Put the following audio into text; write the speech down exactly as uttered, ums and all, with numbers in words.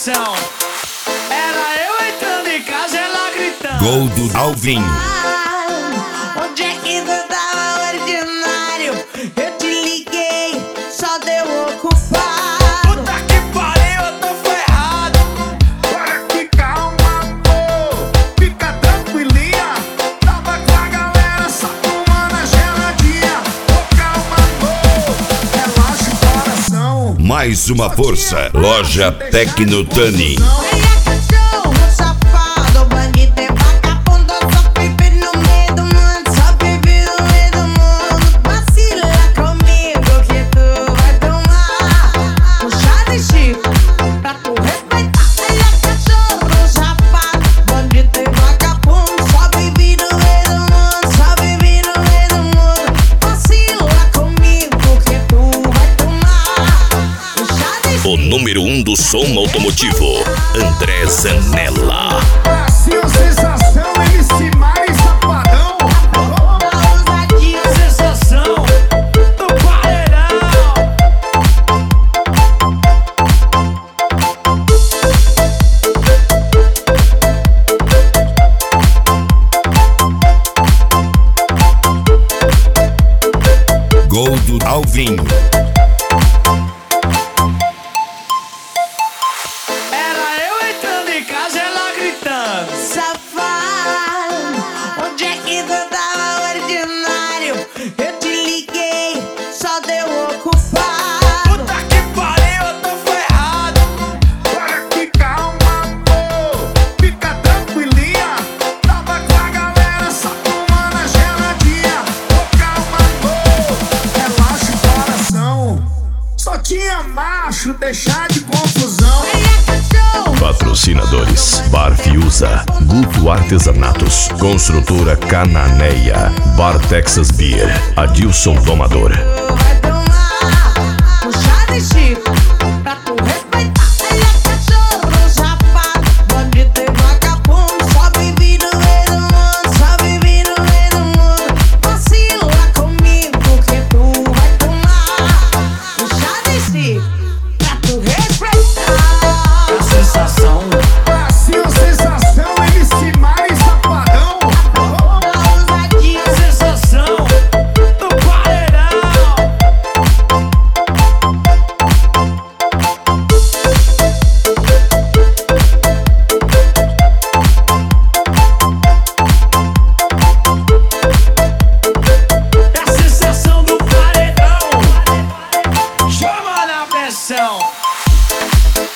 sensação. Era eu entrando em casa, ela gritando. Gol do Alvinho. Ah, onde é que tu tava, ordinário? Eu te liguei, só deu ocupado. Puta que pariu, eu tô ferrado. Para que calma, amor, fica tranquilinha. Tava com a galera só tomando a geladinha. Ô calma, amor, relaxa o coração. Mais uma força. Loja Tecnotani. Ele é cachorro, safado, bandido e vagabundo. Só vive no meio do mundo, só vive no meio do mundo. Vacila comigo que tu vai tomar um chá de Chico pra tu respeitar. Ele é cachorro, safado, bandido e vagabundo. Só vive no meio do mundo, só vive no meio do mundo. Vacila comigo que tu vai tomar um chá de Chico. O número um do som automotivo, André Zanella. Brasil, sensação, M C mais safadão. Sensação do paredão. Gol do Alvinho. Era eu entrando em casa, ela gritando. Safado, onde é que tu tava, ordinário? Eu te liguei, só deu ocupado. Puta que pariu, eu tô ferrado. Para que calma, amor, fica tranquilinha. Tava com a galera só tomando a geladinha. Ô calma, amor, relaxa o coração. Só tinha macho, deixar de confusão. Ele é cachorro. Patrocinadores: Bar Fiuza, Guto Artesanatos, Construtora Cananeia, Bar Texas Beer, Adilson Domador. Tu vai tomar um chá de Chico pra tu respeitar.